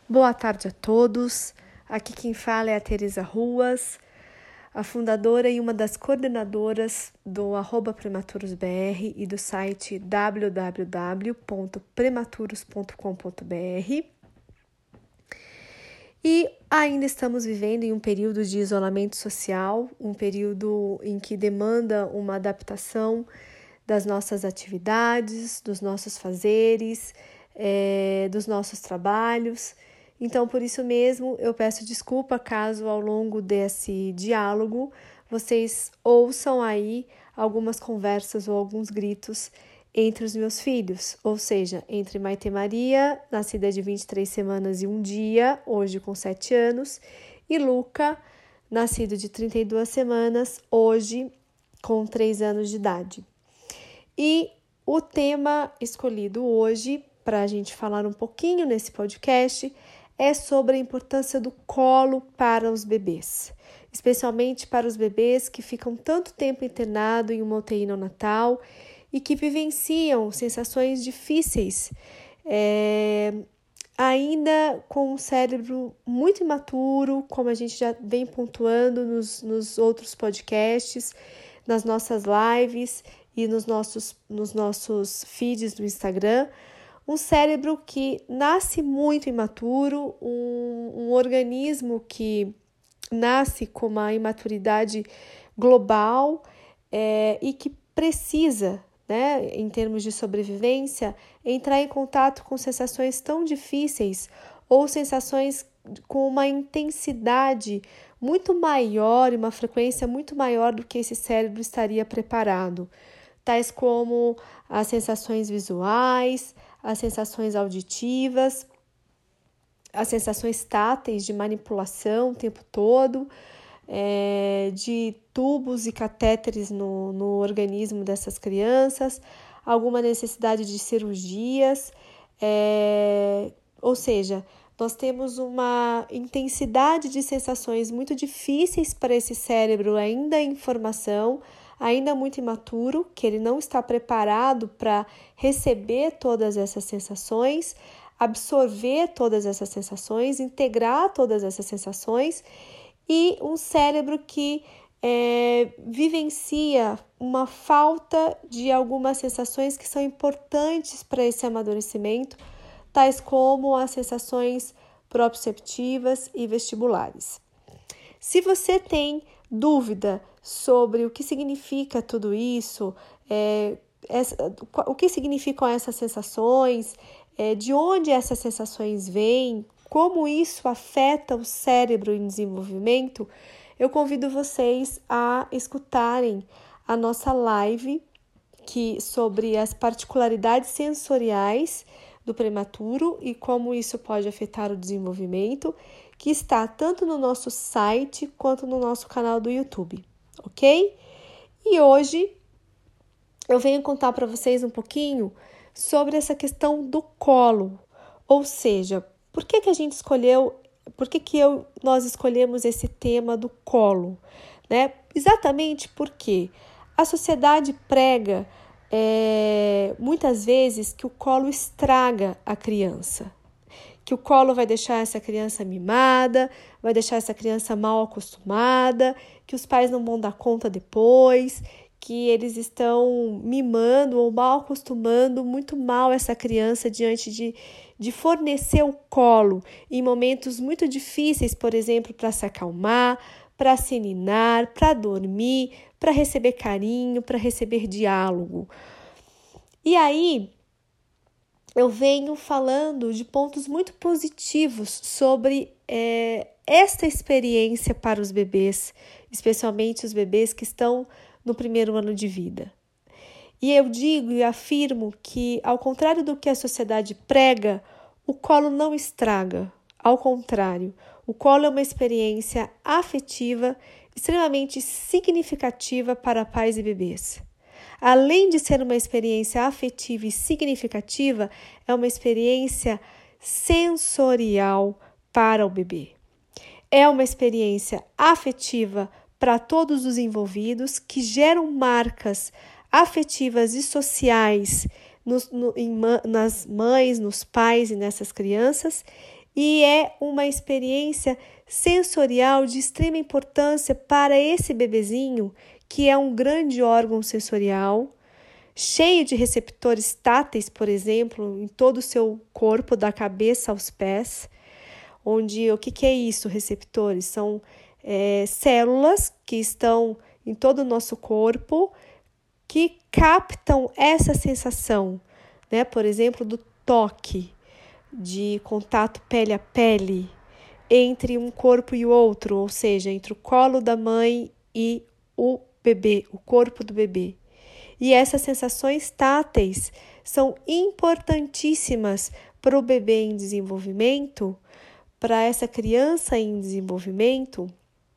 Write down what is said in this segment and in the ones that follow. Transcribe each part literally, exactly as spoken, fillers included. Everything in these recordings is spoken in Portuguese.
Boa tarde a todos. Aqui quem fala é a Teresa Ruas, a fundadora e uma das coordenadoras do arroba PrematurosBR e do site w w w ponto prematuros ponto com ponto b r. E ainda estamos vivendo em um período de isolamento social, um período em que demanda uma adaptação das nossas atividades, dos nossos fazeres, é, dos nossos trabalhos. Então, por isso mesmo, eu peço desculpa caso ao longo desse diálogo vocês ouçam aí algumas conversas ou alguns gritos entre os meus filhos, ou seja, entre Maite Maria, nascida de vinte e três semanas e um dia, hoje com sete anos, e Luca, nascido de trinta e duas semanas, hoje com três anos de idade. E o tema escolhido hoje, para a gente falar um pouquinho nesse podcast, é sobre a importância do colo para os bebês, especialmente para os bebês que ficam tanto tempo internados em uma U T I neonatal e que vivenciam sensações difíceis, é, ainda com um cérebro muito imaturo, como a gente já vem pontuando nos, nos outros podcasts, nas nossas lives e nos nossos, nos nossos feeds do Instagram. Um cérebro que nasce muito imaturo, um, um organismo que nasce com uma imaturidade global é, e que precisa, né, em termos de sobrevivência, entrar em contato com sensações tão difíceis ou sensações com uma intensidade muito maior e uma frequência muito maior do que esse cérebro estaria preparado, tais como as sensações visuais, as sensações auditivas, as sensações táteis de manipulação o tempo todo, é, de tubos e catéteres no, no organismo dessas crianças, alguma necessidade de cirurgias, é, ou seja, nós temos uma intensidade de sensações muito difíceis para esse cérebro ainda em formação, ainda muito imaturo, que ele não está preparado para receber todas essas sensações, absorver todas essas sensações, integrar todas essas sensações, e um cérebro que é, vivencia uma falta de algumas sensações que são importantes para esse amadurecimento, tais como as sensações proprioceptivas e vestibulares. Se você tem dúvida sobre o que significa tudo isso, é, essa, o que significam essas sensações, é, de onde essas sensações vêm, como isso afeta o cérebro em desenvolvimento, eu convido vocês a escutarem a nossa live que, sobre as particularidades sensoriais do prematuro e como isso pode afetar o desenvolvimento, que está tanto no nosso site quanto no nosso canal do YouTube, ok? E hoje eu venho contar para vocês um pouquinho sobre essa questão do colo, ou seja, por que que a gente escolheu, por que que eu, nós escolhemos esse tema do colo, né? Exatamente porque a sociedade prega é, muitas vezes que o colo estraga a criança, que o colo vai deixar essa criança mimada, vai deixar essa criança mal acostumada, que os pais não vão dar conta depois, que eles estão mimando ou mal acostumando muito mal essa criança diante de, de fornecer o colo em momentos muito difíceis, por exemplo, para se acalmar, para se ninar, para dormir, para receber carinho, para receber diálogo. E aí, eu venho falando de pontos muito positivos sobre é, esta experiência para os bebês, especialmente os bebês que estão no primeiro ano de vida. E eu digo e afirmo que, ao contrário do que a sociedade prega, o colo não estraga. Ao contrário, o colo é uma experiência afetiva extremamente significativa para pais e bebês. Além de ser uma experiência afetiva e significativa, é uma experiência sensorial para o bebê. É uma experiência afetiva para todos os envolvidos, que geram marcas afetivas e sociais nos, no, em, nas mães, nos pais e nessas crianças, e é uma experiência sensorial de extrema importância para esse bebezinho, que é um grande órgão sensorial, cheio de receptores táteis, por exemplo, em todo o seu corpo, da cabeça aos pés, onde o que, que é isso, receptores? São é, células que estão em todo o nosso corpo que captam essa sensação, né? Por exemplo, do toque, de contato pele a pele entre um corpo e o outro, ou seja, entre o colo da mãe e o bebê, o corpo do bebê. E essas sensações táteis são importantíssimas para o bebê em desenvolvimento, para essa criança em desenvolvimento,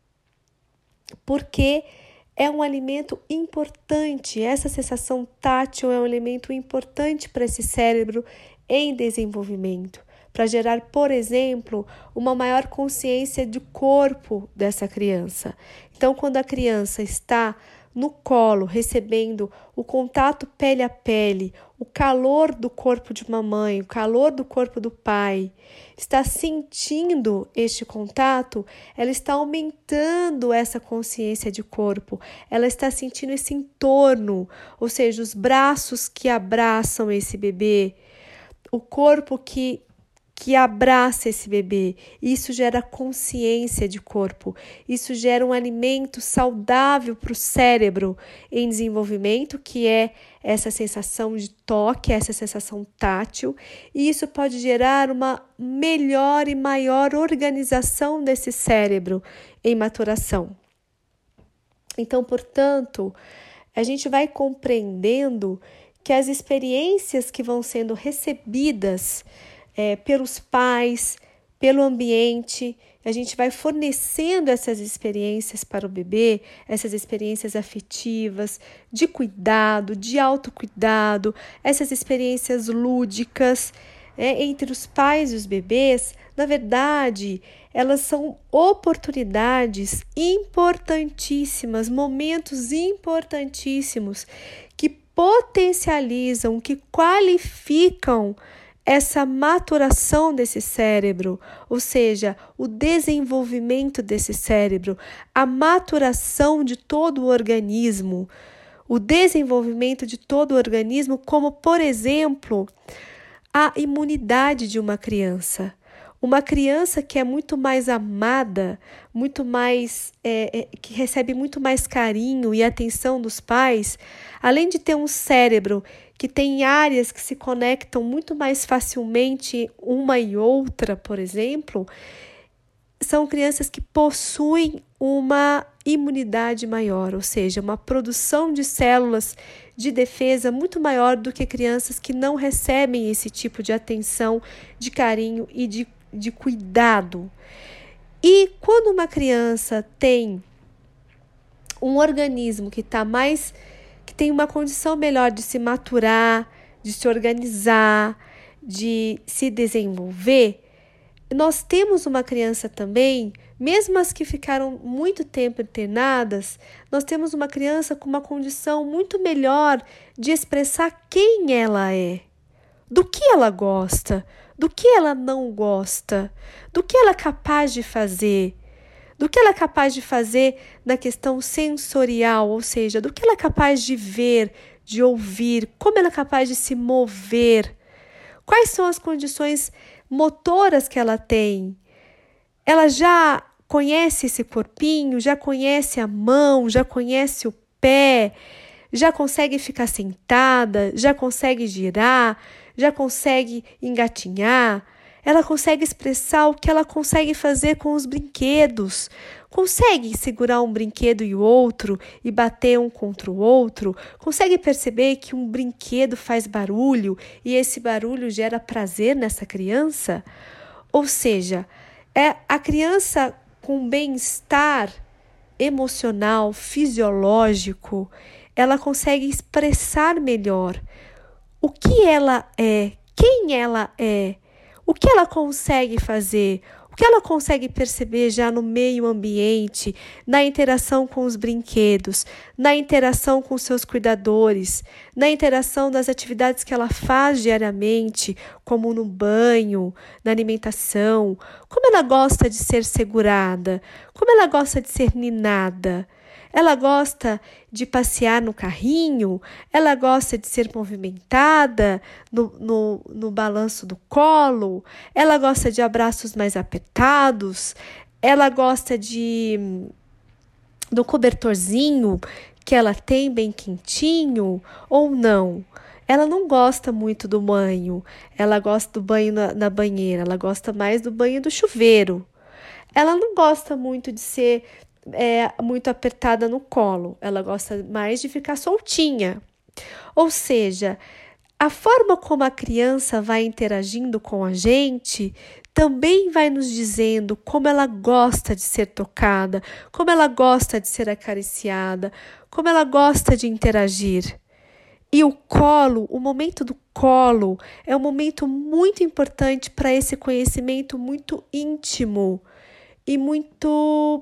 porque é um alimento importante. Essa sensação tátil é um elemento importante para esse cérebro em desenvolvimento, para gerar, por exemplo, uma maior consciência de corpo dessa criança. Então, quando a criança está no colo, recebendo o contato pele a pele, o calor do corpo de mamãe, o calor do corpo do pai, está sentindo este contato, ela está aumentando essa consciência de corpo, ela está sentindo esse entorno, ou seja, os braços que abraçam esse bebê, o corpo que que abraça esse bebê. Isso gera consciência de corpo. Isso gera um alimento saudável para o cérebro em desenvolvimento, que é essa sensação de toque, essa sensação tátil. E isso pode gerar uma melhor e maior organização desse cérebro em maturação. Então, portanto, a gente vai compreendendo que as experiências que vão sendo recebidas É, pelos pais, pelo ambiente, a gente vai fornecendo essas experiências para o bebê, essas experiências afetivas, de cuidado, de autocuidado, essas experiências lúdicas, é, entre os pais e os bebês. Na verdade, elas são oportunidades importantíssimas, momentos importantíssimos que potencializam, que qualificam essa maturação desse cérebro, ou seja, o desenvolvimento desse cérebro, a maturação de todo o organismo, o desenvolvimento de todo o organismo, como, por exemplo, a imunidade de uma criança. Uma criança que é muito mais amada, muito mais, é, é, que recebe muito mais carinho e atenção dos pais, além de ter um cérebro que tem áreas que se conectam muito mais facilmente uma e outra, por exemplo, são crianças que possuem uma imunidade maior, ou seja, uma produção de células de defesa muito maior do que crianças que não recebem esse tipo de atenção, de carinho e de, de cuidado. E quando uma criança tem um organismo que está mais que tem uma condição melhor de se maturar, de se organizar, de se desenvolver, nós temos uma criança também, mesmo as que ficaram muito tempo internadas, nós temos uma criança com uma condição muito melhor de expressar quem ela é, do que ela gosta, do que ela não gosta, do que ela é capaz de fazer, do que ela é capaz de fazer na questão sensorial, ou seja, do que ela é capaz de ver, de ouvir, como ela é capaz de se mover, quais são as condições motoras que ela tem. Ela já conhece esse corpinho, já conhece a mão, já conhece o pé, já consegue ficar sentada, já consegue girar, já consegue engatinhar. Ela consegue expressar o que ela consegue fazer com os brinquedos. Consegue segurar um brinquedo e o outro e bater um contra o outro. Consegue perceber que um brinquedo faz barulho e esse barulho gera prazer nessa criança? Ou seja, é a criança com bem-estar emocional, fisiológico, ela consegue expressar melhor o que ela é, quem ela é, O que ela consegue fazer? O que ela consegue perceber já no meio ambiente, na interação com os brinquedos, na interação com seus cuidadores, na interação das atividades que ela faz diariamente, como no banho, na alimentação, como ela gosta de ser segurada, como ela gosta de ser ninada. Ela gosta de passear no carrinho, ela gosta de ser movimentada no, no, no balanço do colo, ela gosta de abraços mais apertados, ela gosta de do cobertorzinho que ela tem bem quentinho ou não. Ela não gosta muito do banho, ela gosta do banho na, na banheira, ela gosta mais do banho do chuveiro. Ela não gosta muito de ser É, muito apertada no colo, ela gosta mais de ficar soltinha. Ou seja, a forma como a criança vai interagindo com a gente também vai nos dizendo como ela gosta de ser tocada, como ela gosta de ser acariciada, como ela gosta de interagir. E o colo, o momento do colo, é um momento muito importante para esse conhecimento muito íntimo e muito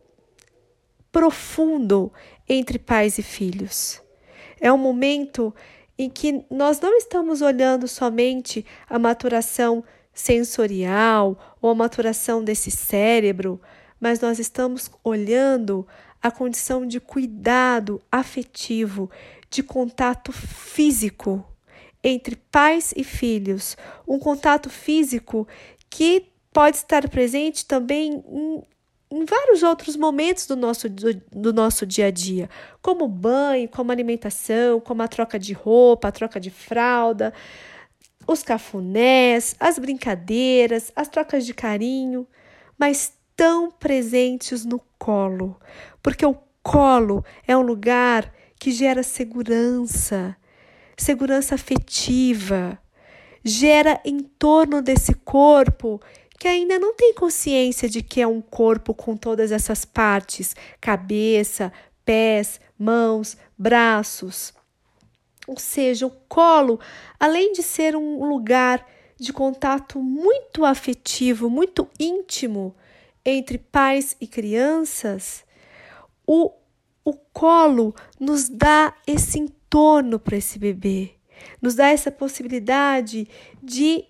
profundo entre pais e filhos. É um momento em que nós não estamos olhando somente a maturação sensorial ou a maturação desse cérebro, mas nós estamos olhando a condição de cuidado afetivo, de contato físico entre pais e filhos, um contato físico que pode estar presente também em em vários outros momentos do nosso, do, do nosso dia a dia, como o banho, como a alimentação, como a troca de roupa, a troca de fralda, os cafunés, as brincadeiras, as trocas de carinho, mas tão presentes no colo, porque o colo é um lugar que gera segurança, segurança afetiva, gera em torno desse corpo que ainda não tem consciência de que é um corpo com todas essas partes, cabeça, pés, mãos, braços. Ou seja, o colo, além de ser um lugar de contato muito afetivo, muito íntimo entre pais e crianças, o, o colo nos dá esse entorno para esse bebê, nos dá essa possibilidade de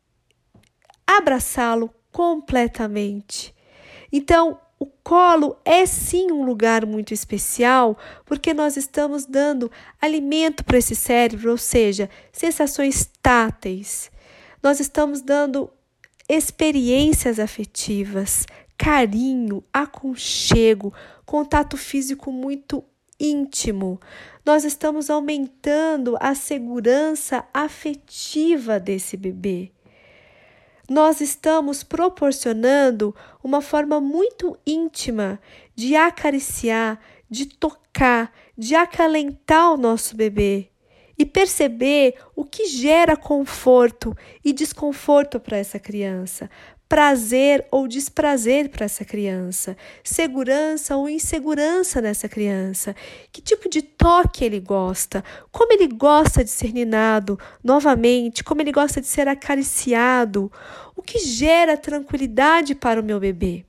abraçá-lo completamente. Então, o colo é sim um lugar muito especial, porque nós estamos dando alimento para esse cérebro, ou seja, sensações táteis. Nós estamos dando experiências afetivas, carinho, aconchego, contato físico muito íntimo. Nós estamos aumentando a segurança afetiva desse bebê. Nós estamos proporcionando uma forma muito íntima de acariciar, de tocar, de acalentar o nosso bebê e perceber o que gera conforto e desconforto para essa criança, prazer ou desprazer para essa criança, segurança ou insegurança nessa criança, que tipo de toque ele gosta, como ele gosta de ser ninado novamente, como ele gosta de ser acariciado, o que gera tranquilidade para o meu bebê.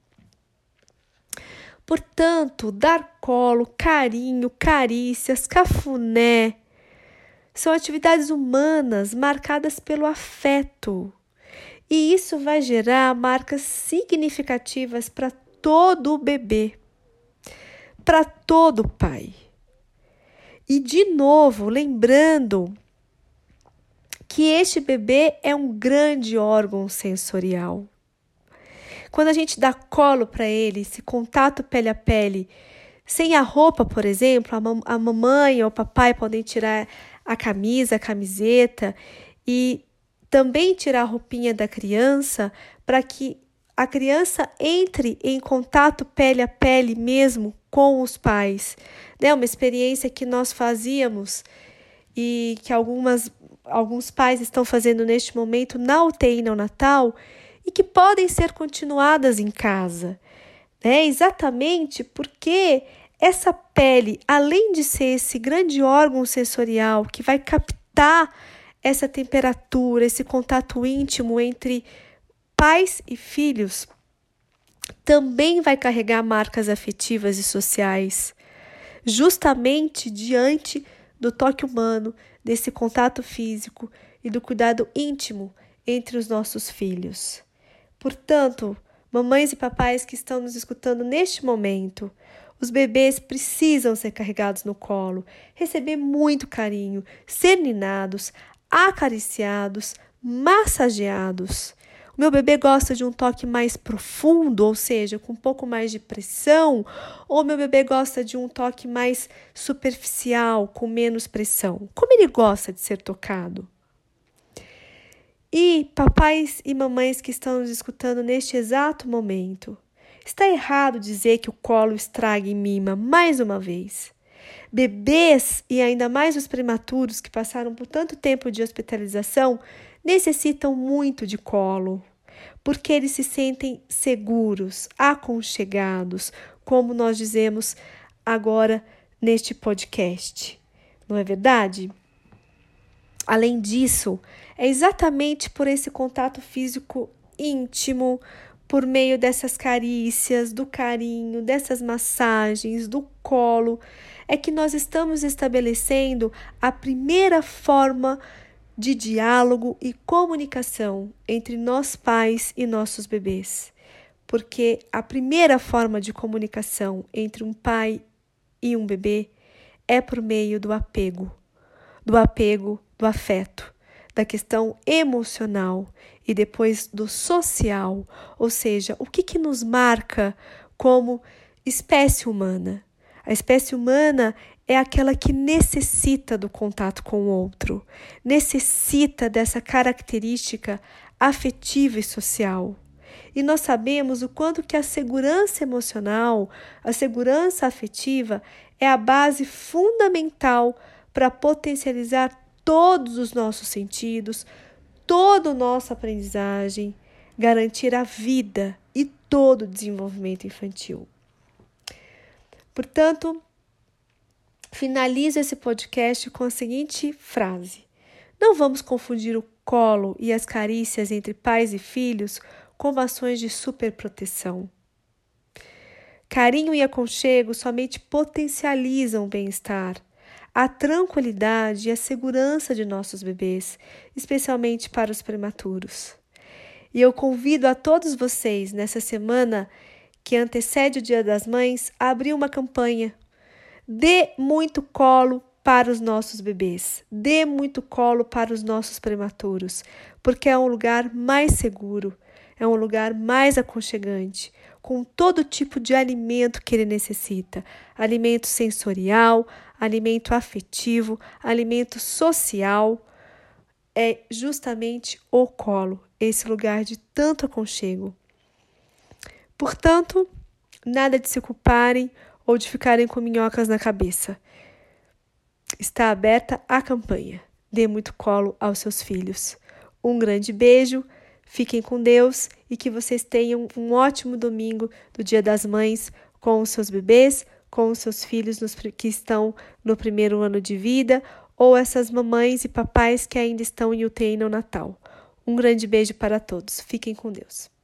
Portanto, dar colo, carinho, carícias, cafuné, são atividades humanas marcadas pelo afeto. E isso vai gerar marcas significativas para todo o bebê, para todo pai. E, de novo, lembrando que este bebê é um grande órgão sensorial. Quando a gente dá colo para ele, esse contato pele a pele, sem a roupa, por exemplo, a, mam- a mamãe ou o papai podem tirar a camisa, a camiseta e também tirar a roupinha da criança para que a criança entre em contato pele a pele mesmo com os pais. Né? Uma experiência que nós fazíamos e que algumas, alguns pais estão fazendo neste momento na U T I neonatal e que podem ser continuadas em casa. Né? Exatamente porque essa pele, além de ser esse grande órgão sensorial que vai captar essa temperatura, esse contato íntimo entre pais e filhos também vai carregar marcas afetivas e sociais, justamente diante do toque humano, desse contato físico e do cuidado íntimo entre os nossos filhos. Portanto, mamães e papais que estão nos escutando neste momento, os bebês precisam ser carregados no colo, receber muito carinho, ser ninados, acariciados, massageados. O meu bebê gosta de um toque mais profundo, ou seja, com um pouco mais de pressão, ou meu bebê gosta de um toque mais superficial, com menos pressão? Como ele gosta de ser tocado? E papais e mamães que estão nos escutando neste exato momento, está errado dizer que o colo estraga e mima mais uma vez. Bebês, e ainda mais os prematuros que passaram por tanto tempo de hospitalização, necessitam muito de colo, porque eles se sentem seguros, aconchegados, como nós dizemos agora neste podcast. Não é verdade? Além disso, é exatamente por esse contato físico íntimo, por meio dessas carícias, do carinho, dessas massagens, do colo, é que nós estamos estabelecendo a primeira forma de diálogo e comunicação entre nós pais e nossos bebês. Porque a primeira forma de comunicação entre um pai e um bebê é por meio do apego, do apego, do afeto, da questão emocional e depois do social, ou seja, o que, que nos marca como espécie humana. A espécie humana é aquela que necessita do contato com o outro, necessita dessa característica afetiva e social. E nós sabemos o quanto que a segurança emocional, a segurança afetiva é a base fundamental para potencializar todos os nossos sentidos, toda a nossa aprendizagem, garantir a vida e todo o desenvolvimento infantil. Portanto, finalizo esse podcast com a seguinte frase: não vamos confundir o colo e as carícias entre pais e filhos com ações de superproteção. Carinho e aconchego somente potencializam o bem-estar, a tranquilidade e a segurança de nossos bebês, especialmente para os prematuros. E eu convido a todos vocês, nessa semana que antecede o Dia das Mães, a abrir uma campanha. Dê muito colo para os nossos bebês, dê muito colo para os nossos prematuros, porque é um lugar mais seguro, é um lugar mais aconchegante, com todo tipo de alimento que ele necessita, alimento sensorial, alimento afetivo, alimento social. É justamente o colo, esse lugar de tanto aconchego. Portanto, nada de se culparem ou de ficarem com minhocas na cabeça. Está aberta a campanha. Dê muito colo aos seus filhos. Um grande beijo, fiquem com Deus e que vocês tenham um ótimo domingo do Dia das Mães com os seus bebês, com os seus filhos nos, que estão no primeiro ano de vida, ou essas mamães e papais que ainda estão em U T I no Natal. Um grande beijo para todos. Fiquem com Deus.